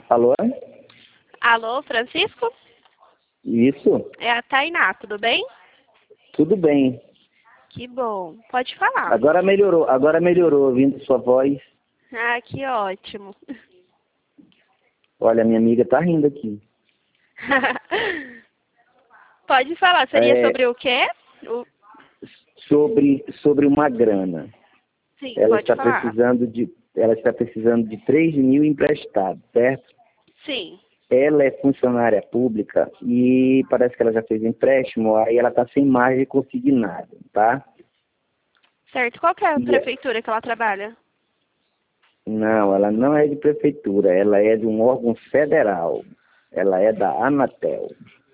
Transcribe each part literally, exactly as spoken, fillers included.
Alô? Alô, Francisco? Isso? É a Tainá, tudo bem? Tudo bem. Que bom. Pode falar. Agora melhorou, agora melhorou, ouvindo sua voz. Ah, que ótimo. Olha, minha amiga tá rindo aqui. Pode falar, seria É, sobre o quê? O... sobre, sobre uma grana. Sim, Ela pode está falar. precisando de, ela está precisando de três mil emprestados, certo? Sim. Ela é funcionária pública e parece que ela já fez empréstimo, aí ela está sem margem consignada, tá? Certo. Qual que é a E, prefeitura que ela trabalha? não, ela não é de prefeitura, ela é de um órgão federal. Ela é da Anatel.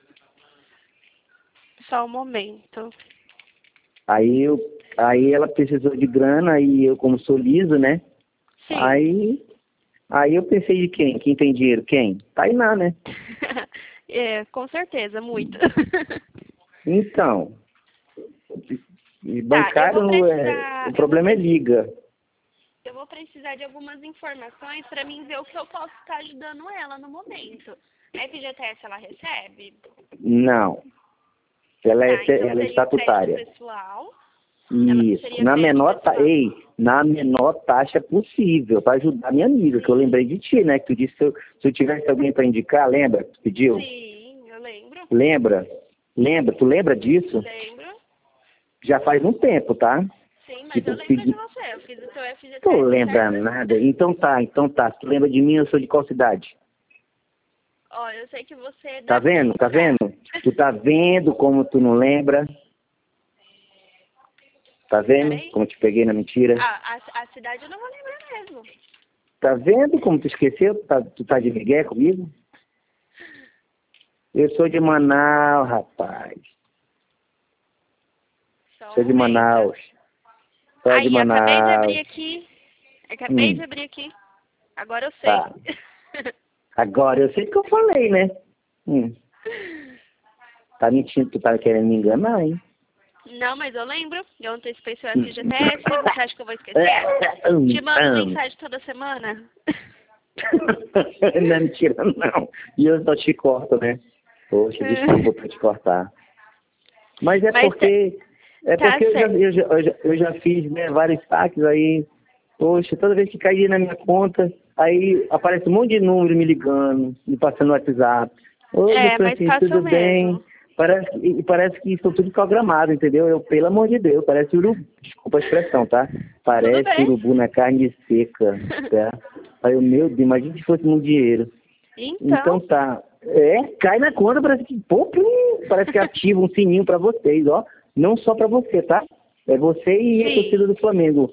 Só um momento. Aí, eu, aí ela precisou de grana e eu, como sou liso, né? Sim. Aí, aí eu pensei de quem? Quem tem dinheiro? Quem? Tainá, né? É, com certeza, muito. Então, e Tá, eu vou bancário, é, precisar... o Eu vou, problema é pre- liga. eu vou precisar de algumas informações para mim ver o que eu posso estar ajudando ela no momento. A F G T S ela recebe? Não, ela é, Tá, então ela é seria crédito estatutária. pessoal. Ela Isso, seria na crédito menor, ta- pessoal. ei, na menor taxa possível, para ajudar minha amiga, que eu lembrei de ti, né? Que tu disse que se eu, se eu tivesse alguém para indicar, lembra? Tu pediu? Sim, eu lembro. Lembra? Lembra? Tu lembra disso? Lembro. Já faz um tempo, tá? Sim, Que mas eu tu lembro de pedi... você. Eu fiz o seu F G T Tu S, lembra certo? nada? Então tá, então tá. Tu lembra de mim? Eu sou de qual cidade? Ó, eu sei que você é Tá da vendo? Tá Pinta. vendo? Tu tá vendo como tu não lembra? Tá vendo Peraí. como eu te peguei na mentira? Ah, a, a cidade eu não vou lembrar mesmo. Tá vendo como tu esqueceu? Tu tá, tu tá de migué comigo? Eu sou de Manaus, rapaz. Só um Sou de momento. Manaus. Sou de Aí, acabei de abrir Manaus. aqui. Acabei Hum, de abrir aqui. Agora eu sei. tá. Agora eu sei que eu falei, né? Hum, tá mentindo, tu tá querendo me enganar, hein? Não, mas eu lembro. Eu antecipei seu Hum. F G T S. Você acha que eu vou esquecer? Hum, Te mando hum. mensagem toda semana. Não é mentira, não. E eu só te corto, né? Poxa, desculpa por te cortar. Mas é Mas porque... É tá porque eu já, certo. eu já, eu já, eu já fiz, né, vários saques aí. Poxa, toda vez que caía na minha conta, aí aparece um monte de número me ligando, me passando no WhatsApp. Oi, É, mas Francisco, passou tudo bem? mesmo. Parece, e parece que isso tudo programado, entendeu? Eu, pelo amor de Deus, parece urubu. Desculpa a expressão, tá? Tudo Parece bem. urubu na carne seca, tá? Aí eu, meu Deus, imagina se fosse muito dinheiro. Então, Então tá. É, cai na conta, parece que, pô, pum, parece que ativa um sininho pra vocês, ó. Não só pra você, tá? É você e a torcida sim. do Flamengo.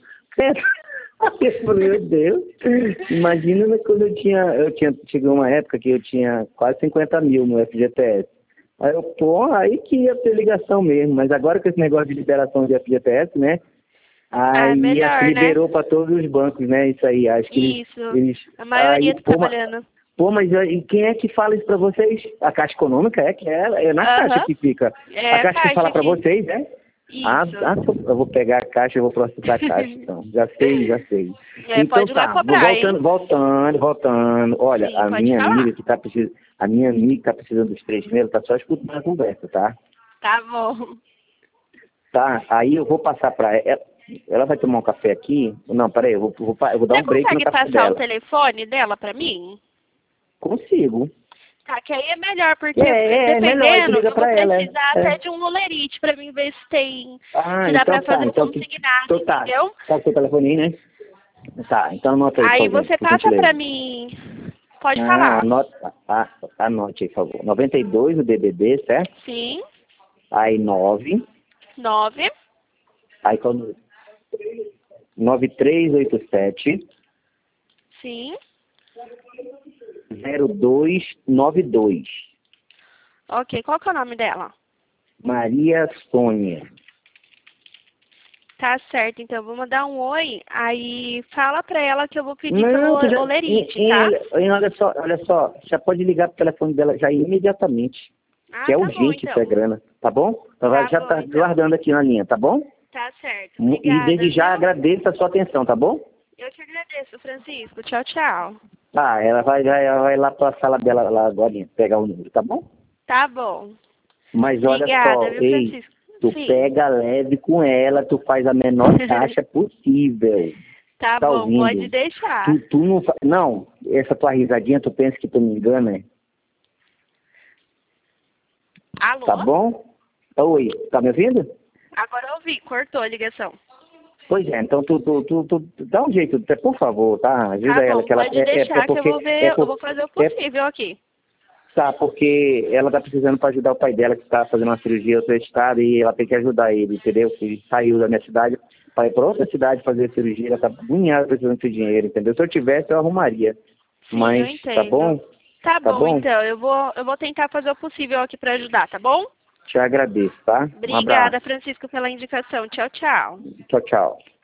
Meu Deus. Imagina quando eu tinha, eu tinha, chegou uma época que eu tinha quase cinquenta mil no F G T S. Aí eu, pô, aí que ia ter ligação mesmo. Mas agora com esse negócio de liberação de F G T S, né? Ah, Aí acho que melhor, né? liberou para todos os bancos, né? Isso aí. Acho que eles. Isso. eles A aí, maioria tá pô, mas, trabalhando. pô, mas aí, quem é que fala isso para vocês? A Caixa Econômica é que é, é na Caixa Aham. que fica. É A a Caixa que caixa fala para aqui. vocês, né? Ah, Isso. ah, eu vou pegar a caixa, eu vou processar a caixa, então. Já sei, já sei. É, Então pode ir lá tá, vou cobrar, hein? voltando, voltando, voltando. Olha, Sim, a pode minha amiga falar. que tá precisando, a minha amiga que tá precisando dos três meses, tá só escutando a conversa, tá? Tá bom. Tá, aí eu vou passar pra ela. Ela vai tomar um café aqui? Não, peraí, eu vou, vou, pa- eu vou dar Você um break no consegue café passar o dela. telefone dela pra mim? Consigo. Tá, que aí é melhor, porque É, é, melhor, aí tu dependendo, liga eu vou pra ela, é. precisar é. até de um olerite pra mim ver se tem, Ah, se dá então pra tá, fazer então, tu, consignado, então tá. entendeu? Tá com o seu telefone aí, né? Tá, então anota aí, por Aí favor, você por passa pra gentileza. mim. Pode Ah, falar. anota, ah, anote aí, por favor. noventa e dois o D D D, certo? Sim. Aí nove, Nove. aí quando nove três oito sete Sim. zero dois nove dois. Ok, qual que é o nome dela? Maria Sônia. Tá certo, então eu vou mandar um oi, aí fala pra ela que eu vou pedir Não, tu pelo já. olerite, Em, em, tá? olha, olha só, olha só, já pode ligar pro telefone dela já imediatamente. Ah, Que é tá bom urgente isso é então. grana, tá bom? Então vai- Tá já bom tá então. guardando aqui na linha, tá bom? Tá certo. Mu- E Obrigada, desde já viu? agradeço a sua atenção, tá bom? Eu te agradeço, Francisco. Tchau, tchau. Tá, ela vai, vai, ela vai lá pra sala dela lá agora pegar o número, tá bom? Tá bom. Mas olha Obrigada, só, viu, ei, Francisco? tu Sim. pega leve com ela, tu faz a menor taxa possível. Tá, Tá bom, ouvindo? pode deixar. Tu, tu não fa... Não, essa tua risadinha, tu pensa que tu me engana, é? Alô? Tá bom? Oi, tá me ouvindo? Agora eu ouvi, cortou a ligação. Pois é, então tu, tu, tu, tu, tu dá um jeito, por favor, tá? Ajuda Tá ela, bom, que ela pode é, é, deixar é que eu porque vou ver, é por, eu vou fazer o é, possível aqui. tá, porque ela tá precisando para ajudar o pai dela que tá fazendo uma cirurgia em outro estado e ela tem que ajudar ele, entendeu? Ele saiu da minha cidade para ir para outra cidade fazer a cirurgia, ela tá bunhada precisando de dinheiro, entendeu? Se eu tivesse, eu arrumaria. Sim, Mas eu entendo. tá bom? Tá, Tá bom, bom? então, eu vou, eu vou tentar fazer o possível aqui pra ajudar, tá bom? Te agradeço, tá? Um Obrigada, abraço. Francisco, pela indicação. Tchau, tchau. Tchau, tchau.